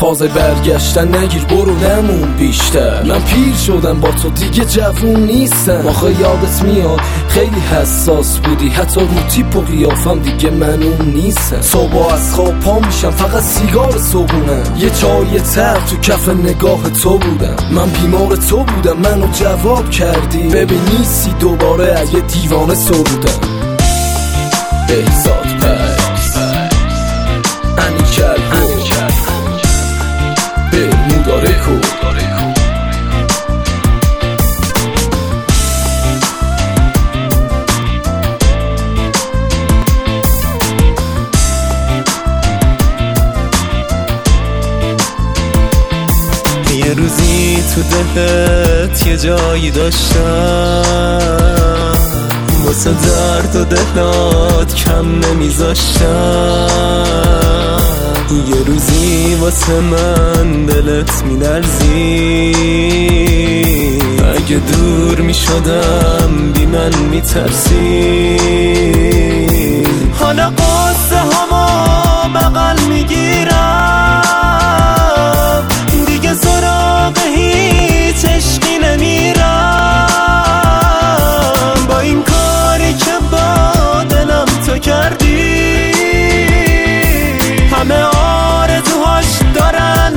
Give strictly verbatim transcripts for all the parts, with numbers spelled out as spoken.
تازه برگشتن نگیر برو نمون بیشتر. من پیر شدم با تو دیگه جوون نیستم. آخه یادت میاد خیلی حساس بودی، حتی رو تیپ و قیافم دیگه من اون نیستم. صبح از خواب پا میشم فقط سیگار صبحونم، یه چای تر تو کف نگاه تو بودم. من بیمار تو بودم منو جواب کردی، ببین نیستی دوباره اگه دیوانه سرودم. بهزاد پس انیکل به موداره کو یه روزی تو دلت یه جایی داشتم، واسه درد و دلات کم نمیذاشتم. یه روزی واسه من دلت میلرزی، اگه دور میشدم بی من میترسی. حالا قصه هما بغل میگیرم، دیگه سراغ هیچ عشقی نمیرم. با این کاری که با دلم تو کردی، همه آرزوهاش دارن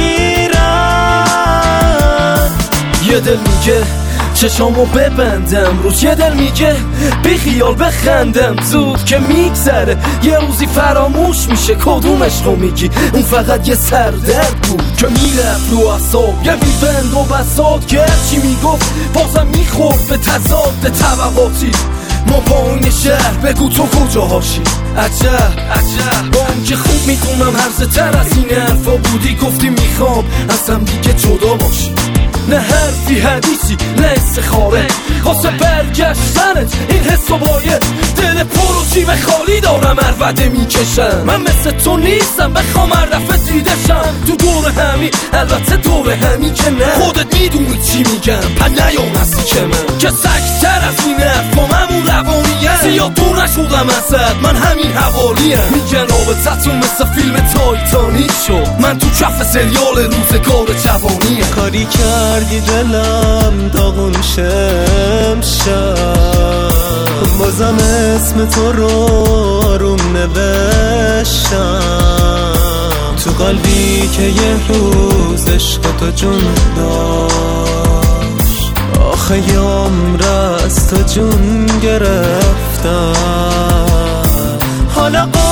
میمیرن. یه دل میگه چشامو ببندم روز، یه دل میگه بی خیال بخندم زود که میگذره. یه روزی فراموش میشه کدومش رو میگی، اون فقط یه سردرد بود که میرفت رو اعصاب. یه بیبند و بساط که هرچی میگفت بازم میخورد به تضاد طبقاتی. ما پایین شهر بگو تو کجاهاشی. عجب عجب با اون که خوب میدونم هرزه تر از این حرفا بودی، گفتی میخوام اصلا دیگه جدا باشی. نه حرفی حدیثی نه استخاره واسه برگشتنت، این حس و باید دل پر و جیب خالی دارم هر وعده میکشم. من مثل تو نیستم بخوام هر دفعه دیدشم تو دور همی، البته دور همی که نه. خودت میدونی چی میگم پن نیام هستی که من که سکتر از این حرف با همون روانیم. زیاد دور نشدم ازت من همین حوالیم. میگن رابطتون مثل فیلم تایتانیک شد، من تو کف سریال روزگار جوانیم. کاری کردی دلم داغون شمشم، بازم اسم تو رو آروم نوشتم. تو قلبی که یه روز عشق تو جون داشت، آخه یه عمر از تو جون گرفتم. حالا